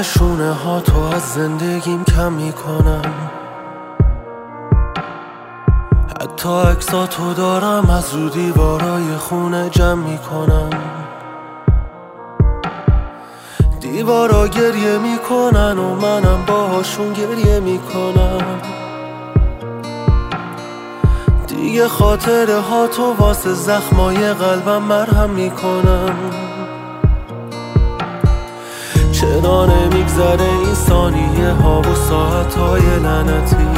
شونه ها تو از زندگیم کم میکنم، حتی عکساتو دارم از رو دیوارای خونه جمع میکنم. دیوارا گریه میکنن و منم باهاشون گریه میکنم. دیگه خاطره ها تو واسه زخمای قلبم مرهم میکنم. چرا نمیگذره این ثانیه ها و ساعت های لعنتی؟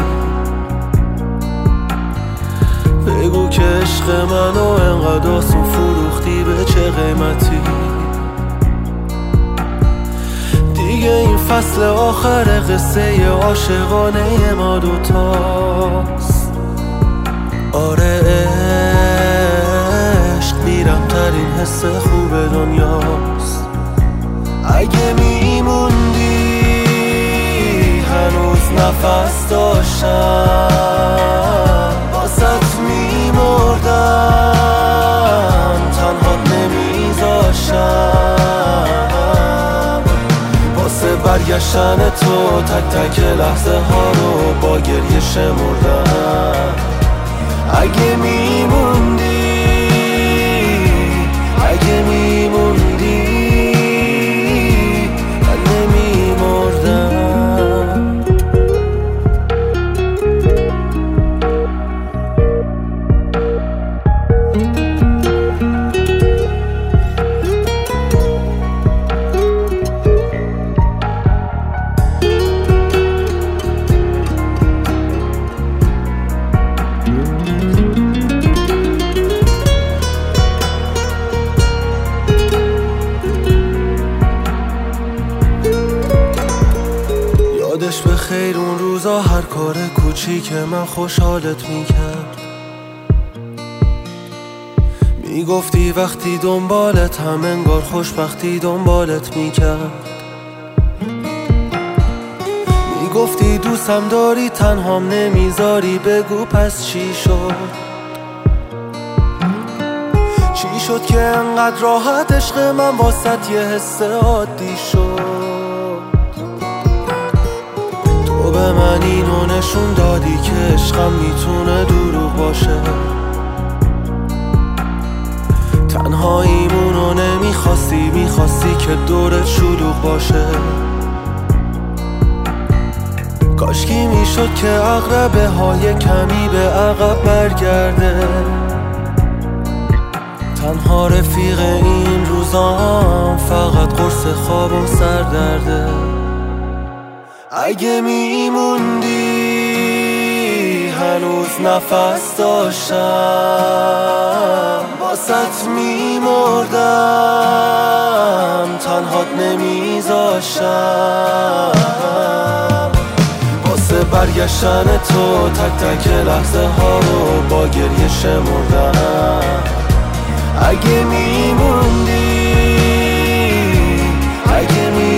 بگو که عشق منو انقدر آسون فروختی، به چه قیمتی؟ دیگه این فصل آخر قصه عاشقانه ما دوتاست. آره عشق بیرمترین حس خوب دنیاست. اگه میموندی هنوز نفس داشتم، باست میمردم تنها نمیذاشتم. واسه برگشتن تو تک تک لحظه ها رو با گریه شمردم. اگه میموندی، اگه میموندی من نمیمردم. یادش به خیر اون روزا هر کار کوچیک من خوشحالت میکرد. میگفتی وقتی دنبالت هم انگار خوشبختی دنبالت میکرد. میگفتی دوستم داری تنهام نمیذاری، بگو پس چی شد؟ چی شد که انقدر راحت عشق من واسط یه حس عادی شد؟ تو به من اینو نشون دادی که عشقم میتونه دروغ باشه. تنهاییمونو نمیخواستی، میخواستی که دورت شلوغ باشه. کاشکی میشد که عقربه های کمی به عقب برگرده. تنها رفیق این روزام فقط قرص خواب و سردرده. اگه میموندی هنوز نفس داشتم، باست میمردم تنهات نمیذاشتم. واسه برگشتن تو تک تک لحظه ها رو با گریه شمردم. اگه میموندی، اگه میموندی